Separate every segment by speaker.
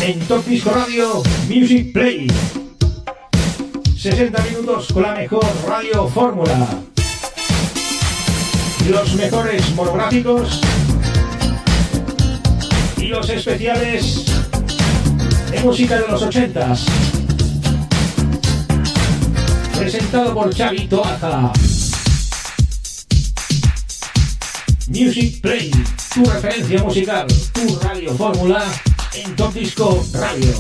Speaker 1: En Top Disco Radio Music Play. 60 minutos con la mejor radio fórmula. Los mejores monográficos y los especiales de música de los 80s. Presentado por Xavi Toaja. Music Play, tu referencia musical, tu radio fórmula en Top Disco Radio.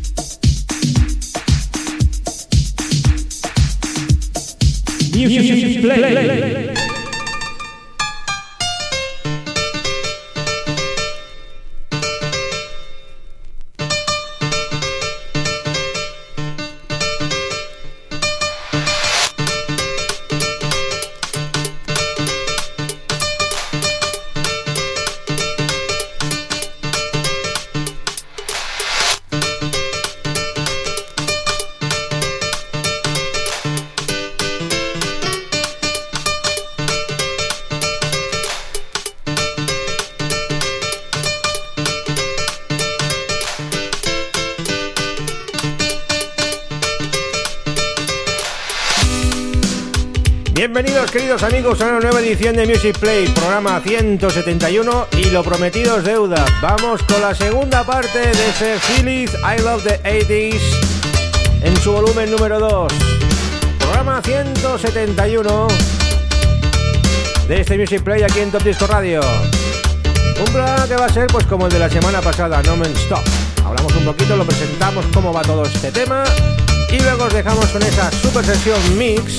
Speaker 1: Music Play. Bienvenidos, queridos amigos, a una nueva edición de Music Play, programa 171, y lo prometido es deuda. Vamos con la segunda parte de ese Phillies I Love the 80s en su volumen número 2. Programa 171 de este Music Play aquí en Top Disco Radio. Un programa que va a ser pues como el de la semana pasada, No Man Stop. Hablamos un poquito, lo presentamos, cómo va todo este tema, y luego os dejamos con esa super sesión mix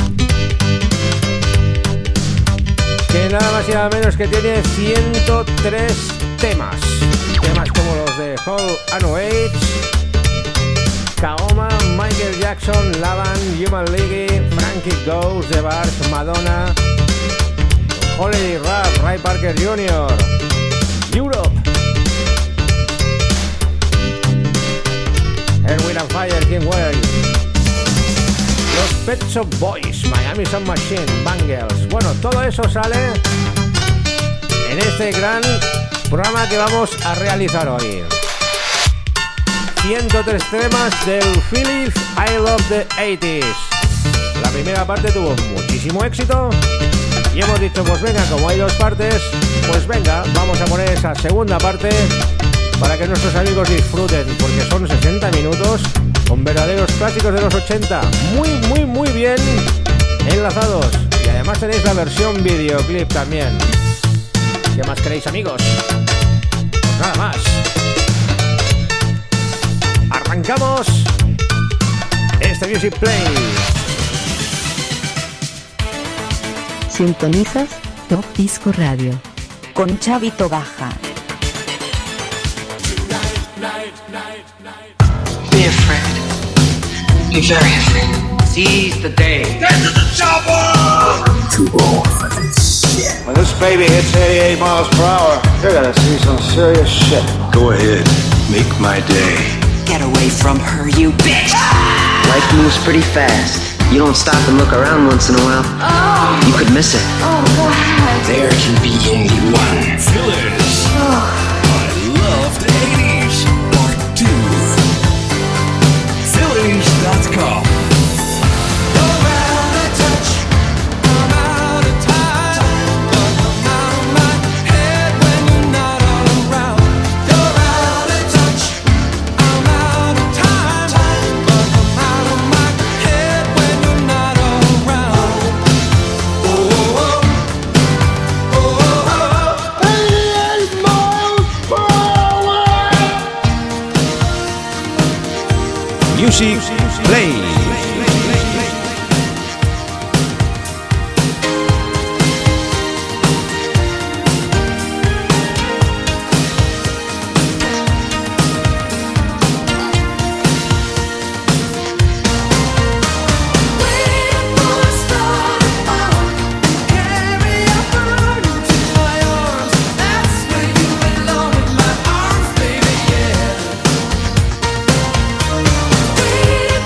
Speaker 1: que nada más y nada menos que tiene 103 temas. Temas como los de Hall and Oates, Kaoma, Michael Jackson, Lavan, Human League, Frankie Goes, The Bars, Madonna, Holiday Rap, Ray Parker Jr., Europe, Earth, Wind and Fire, King Way, los Pet Shop Boys, Miami Sound Machine, Bangles. Bueno, todo eso sale en este gran programa que vamos a realizar hoy. 103 temas del Phillies I Love the 80s. La primera parte tuvo muchísimo éxito y hemos dicho, pues venga, como hay dos partes, pues venga, vamos a poner esa segunda parte para que nuestros amigos disfruten, porque son 60 minutos con verdaderos clásicos de los 80, muy bien enlazados. Y además tenéis la versión videoclip también. ¿Qué más queréis, amigos? Pues nada más. Arrancamos este Music Play.
Speaker 2: Sintonizas Top Disco Radio con Xavi Toaja.
Speaker 3: Be afraid. Be very afraid. Seize the day.
Speaker 4: Get to the chopper! I'm too old for this shit.
Speaker 5: When this baby hits 88 miles per hour, you're gonna see some serious shit.
Speaker 4: Go ahead, make my day.
Speaker 3: Get away from her, you bitch!
Speaker 6: Life moves pretty fast. You don't stop and look around once in a while.
Speaker 7: Oh.
Speaker 6: You could miss it.
Speaker 7: Oh, God.
Speaker 4: There can be only one. Phillies. I love the 80s. Part 2. Phillies.com.
Speaker 1: Music Play.
Speaker 7: We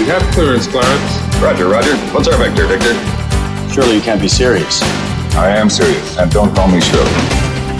Speaker 8: We have clearance, Clarence.
Speaker 9: Roger, Roger. What's our vector, Victor?
Speaker 10: Surely you can't be serious.
Speaker 9: I am serious, and don't call me Shirley.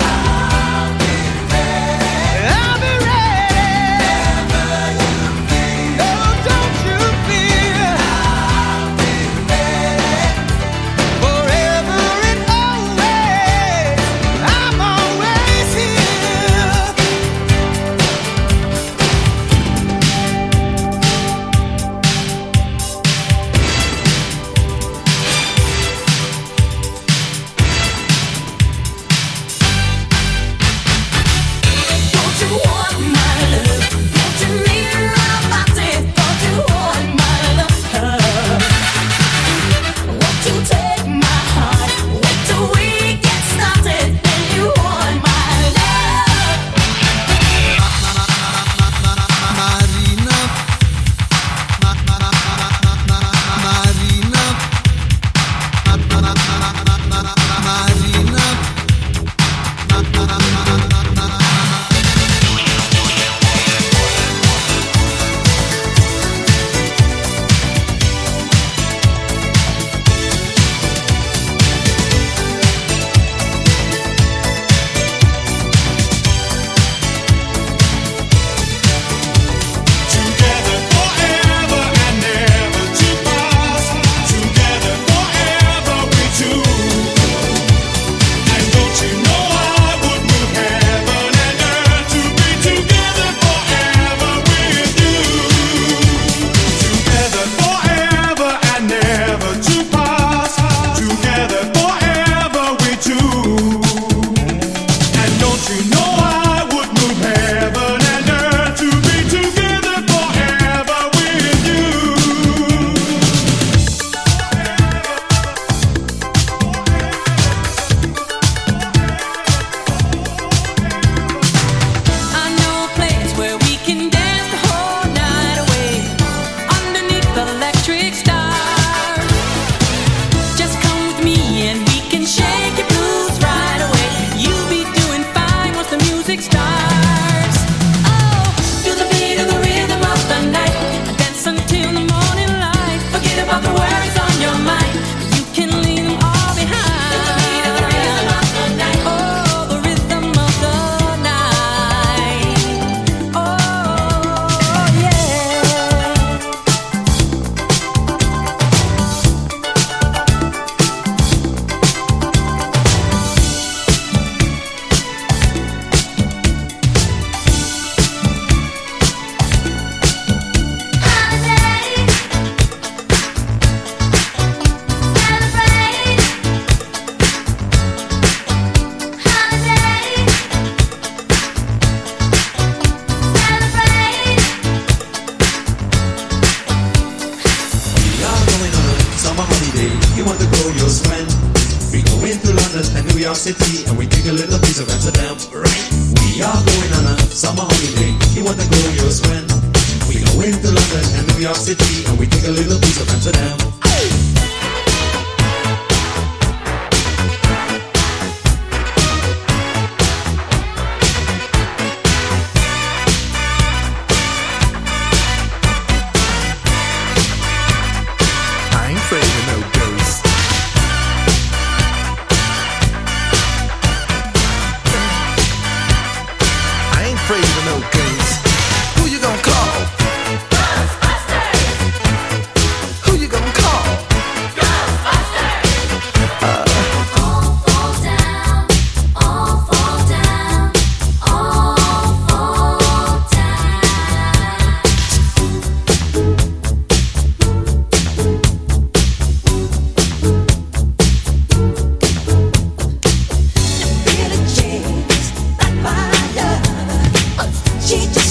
Speaker 11: City and we take a little piece of Amsterdam, right? We are going on a summer holiday. You want to go, you'll swim. We go into London and New York City and we take a little piece of Amsterdam.
Speaker 12: She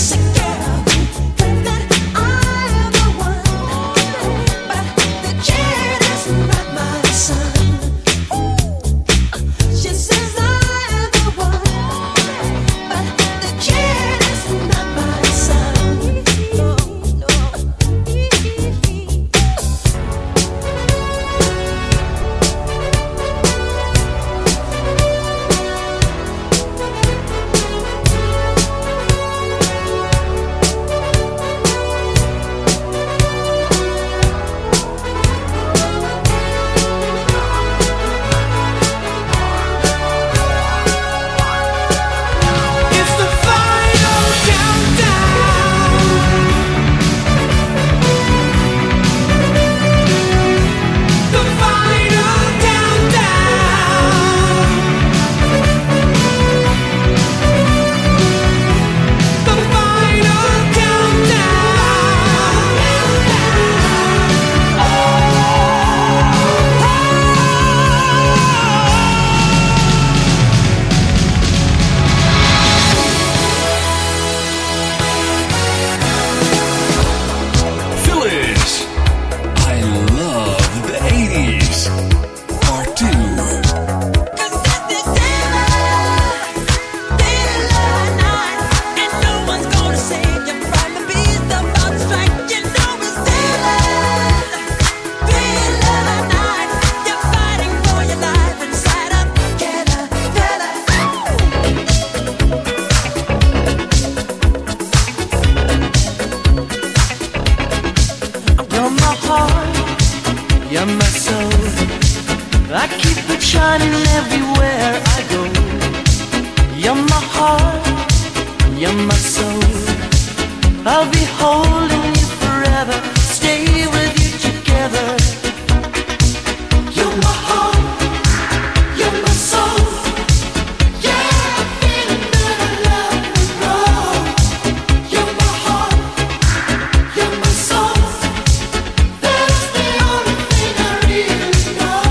Speaker 8: You're my soul. I keep it shining everywhere I go. You're my heart. You're my soul. I'll be holding you forever. Stay with you together. You're my heart. You're my soul. Yeah, I'm feeling that I love you wrong. You're my heart. You're my soul. That's the only thing I really know.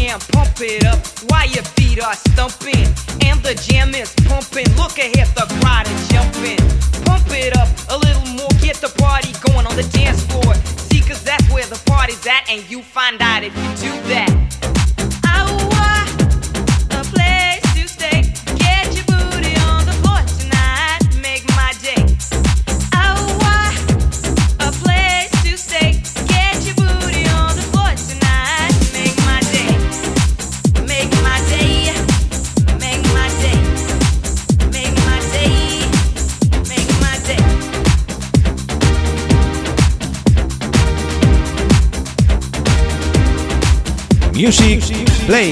Speaker 12: jam, pump it up while your feet are stumping. And the jam is pumping, look ahead, the crowd is jumping. Pump it up a little more, get the party going on the dance floor. See, cause that's where the party's at, and you find out if you do that. A place to stay, get your booty on the floor tonight, make my day. A place to stay, get your booty on the floor tonight, make my day. Make my day, make my day, make my day, make my day.
Speaker 1: Music Play.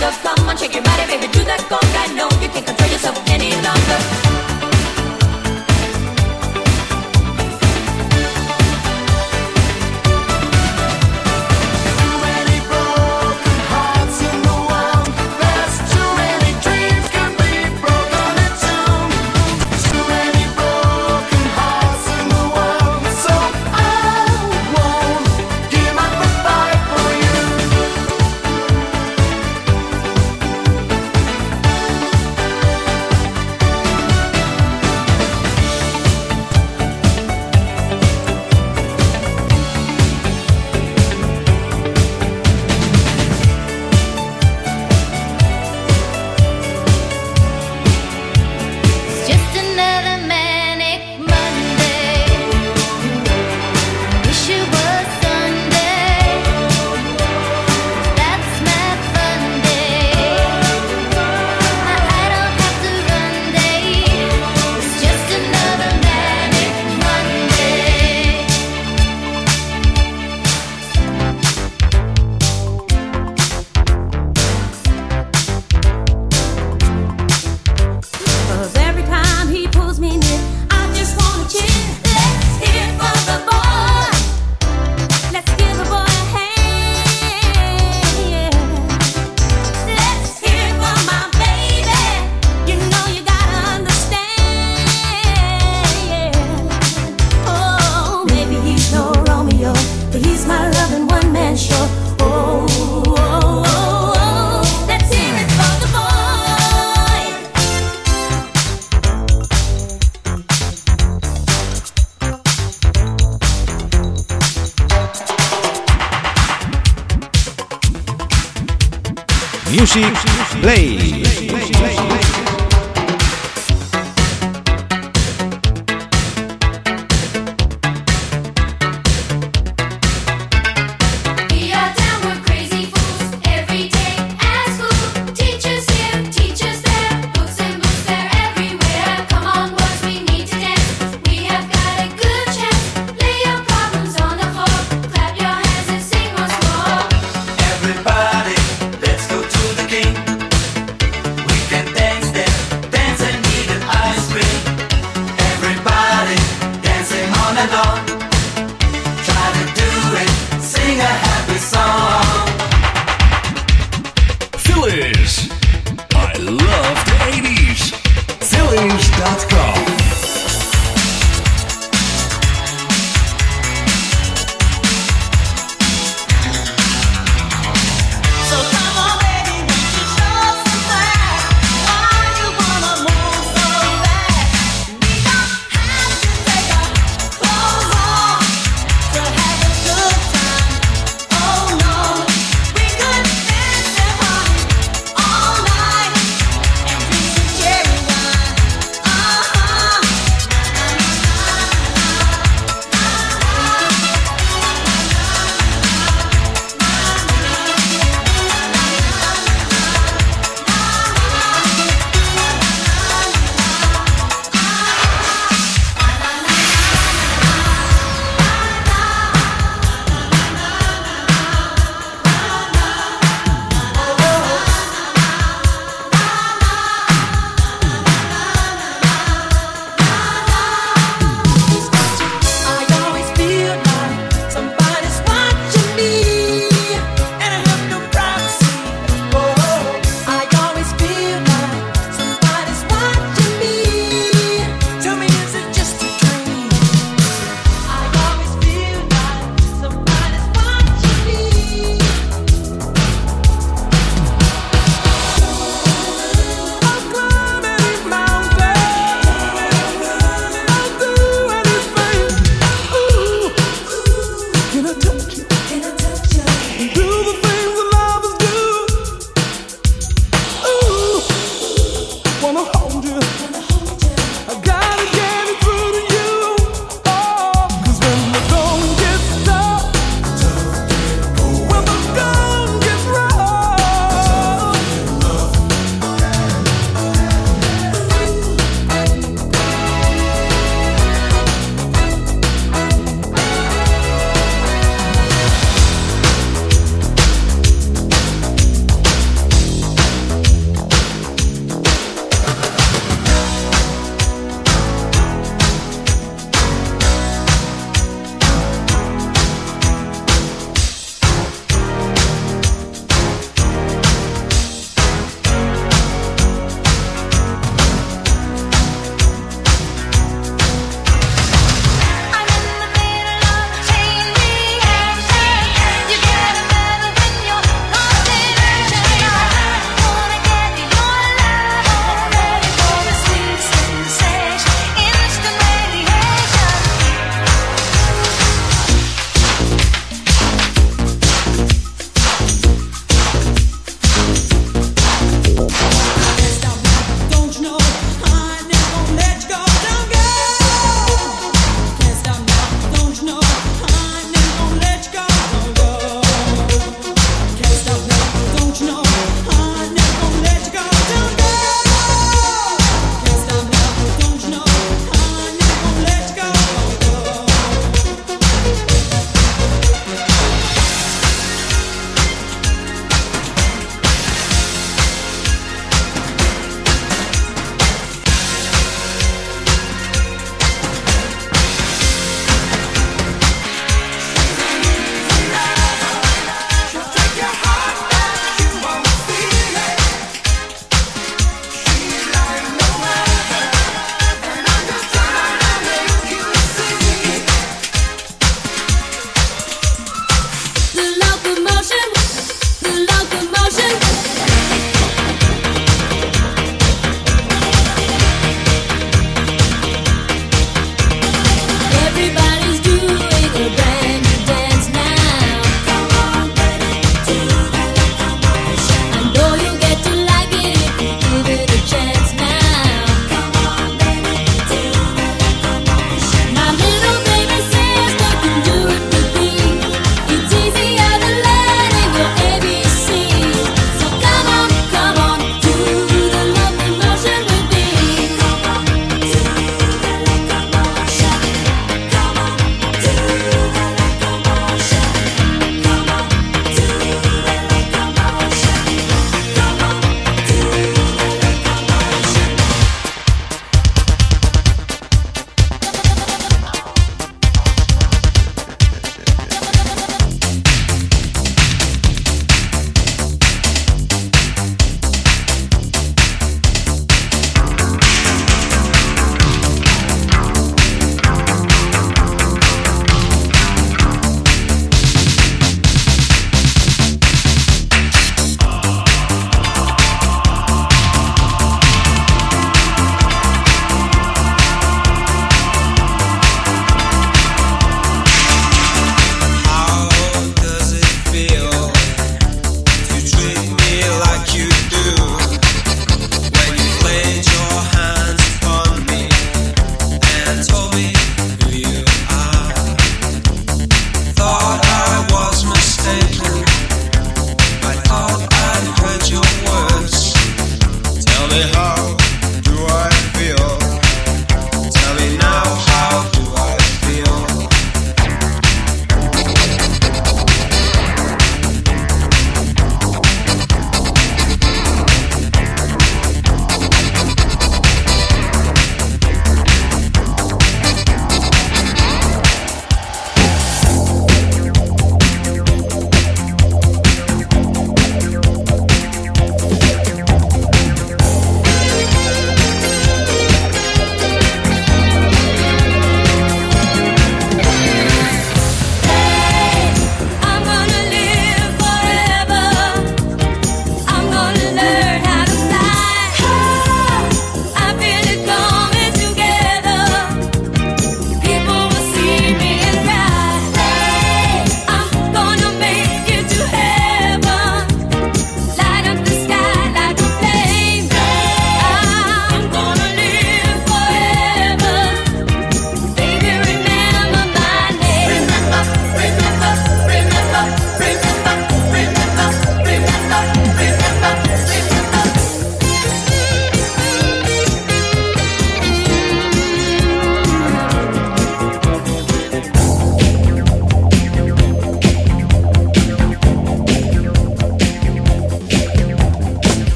Speaker 8: longer. Come on, shake your body, baby, do that conga. No, you can't control yourself any longer.
Speaker 1: Music Play.
Speaker 11: Everybody, let's go to the king. We can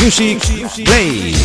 Speaker 1: Music Play.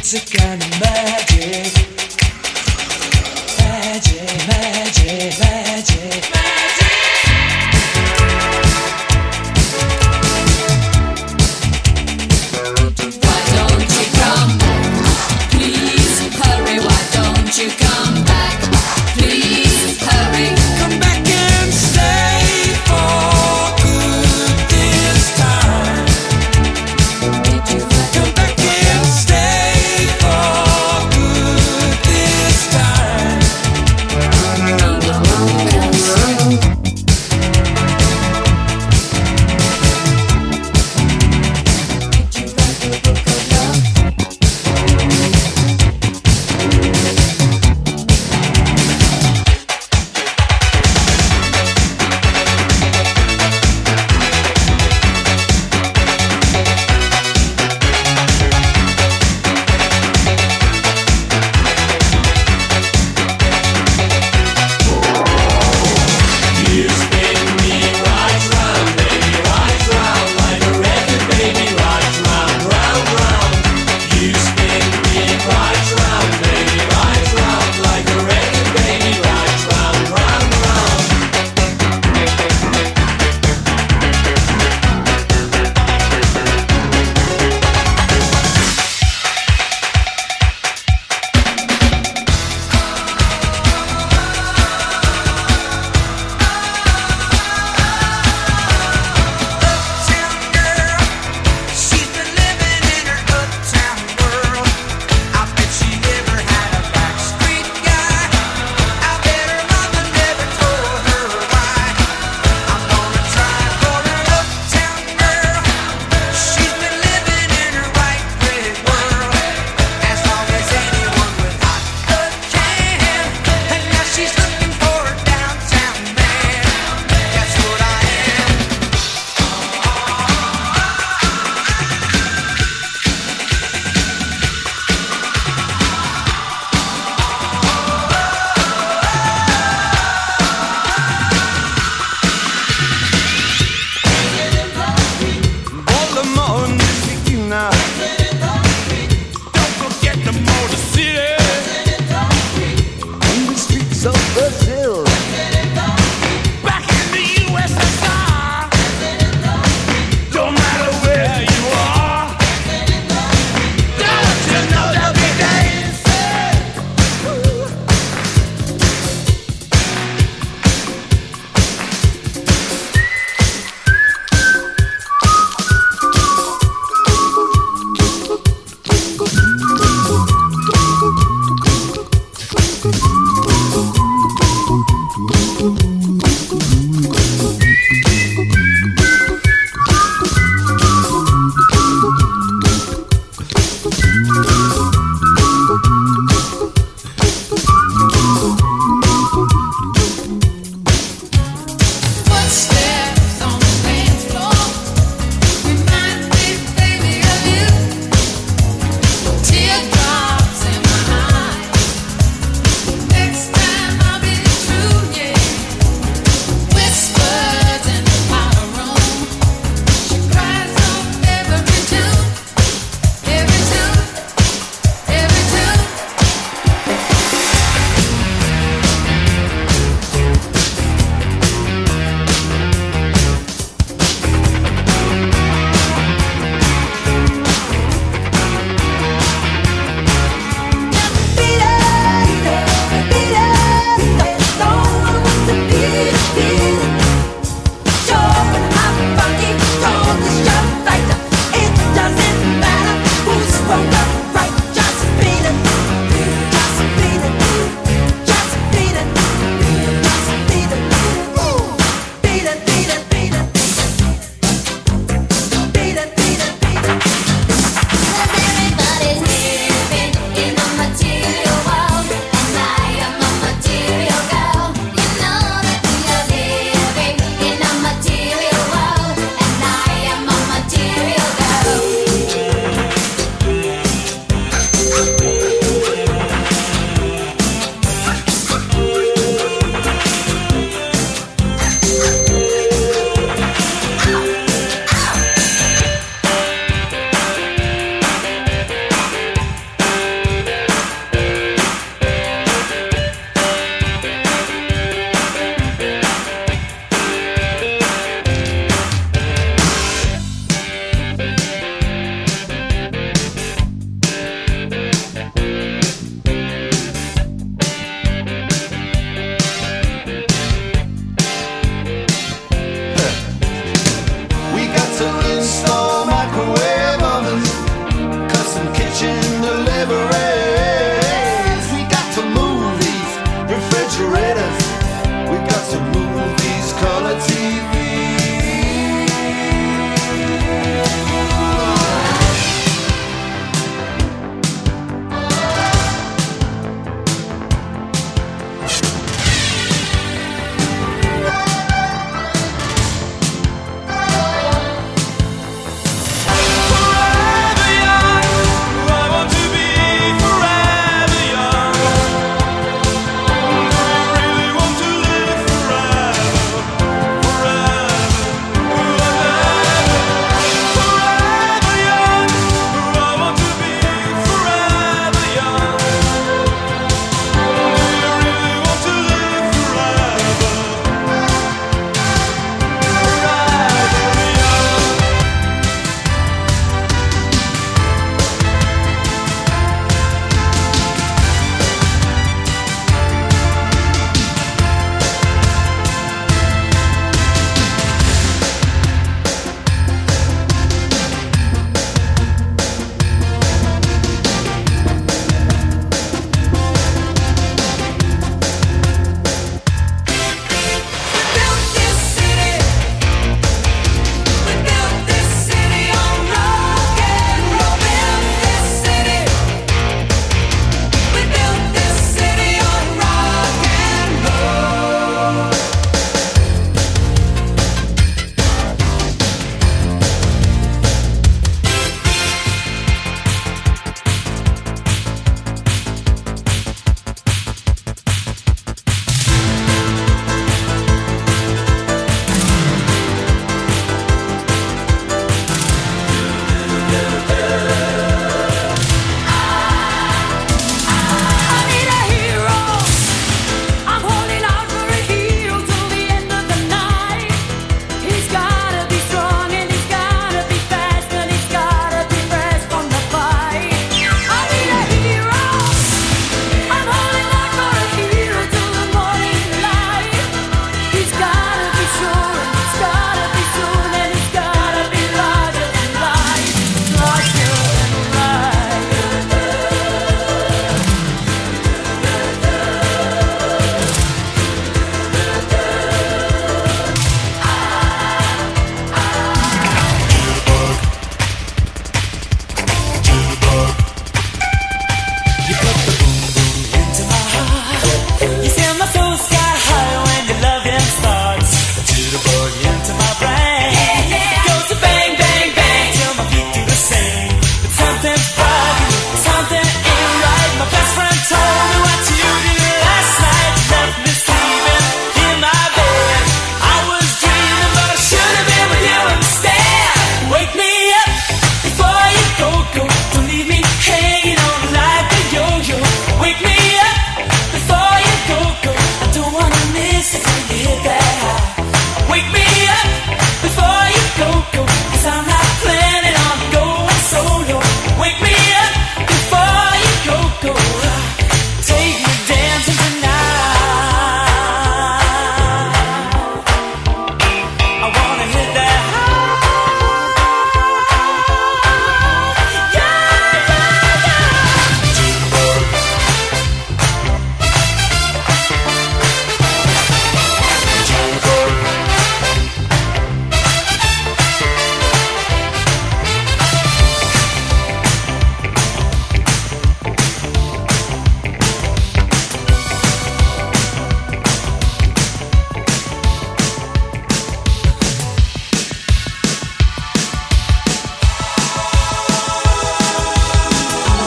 Speaker 11: It's a kind of magic. Magic, magic, magic, magic.
Speaker 8: Why don't you come back? Please hurry, why don't you come back? Please hurry.
Speaker 11: Come back and stay for good this time. Come back and stay for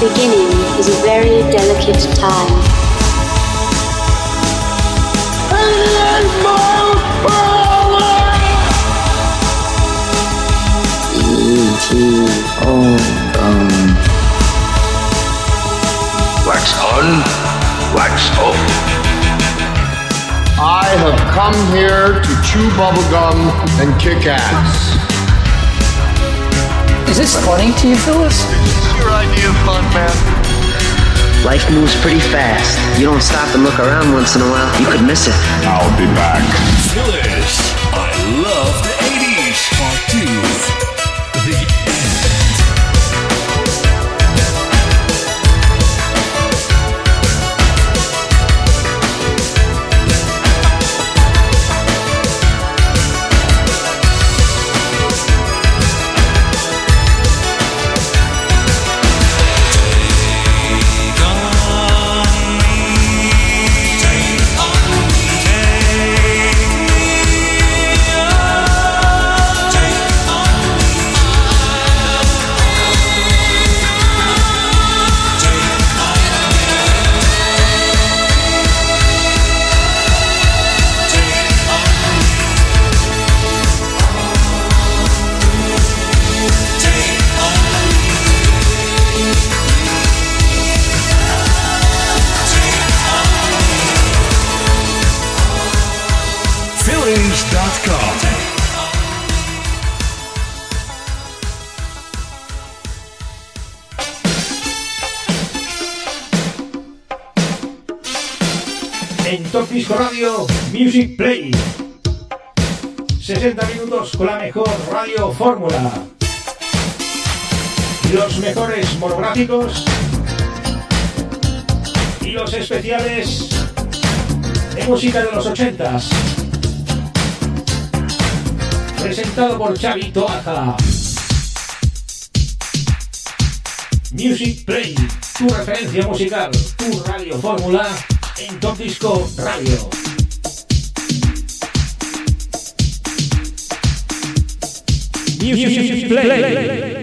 Speaker 13: beginning is a very delicate time.
Speaker 8: 88 miles per hour!
Speaker 9: Wax on, wax off.
Speaker 5: I have come here to chew bubblegum and kick ass.
Speaker 14: Is this funny to you, Phyllis?
Speaker 5: It's your idea of fun, man.
Speaker 6: Life moves pretty fast. You don't stop and look around once in a while, you could miss it.
Speaker 9: I'll be back.
Speaker 4: Phyllis, I love the 80s. Part 2. The end. Phyllis.com.
Speaker 1: En Top Disco Radio Music Play, 60 minutos con la mejor radio fórmula, los mejores monográficos y los especiales de música de los 80s, presentado por Xavi Toaja. Music Play, tu referencia musical, tu radio fórmula en Top Disco Radio. Music Play.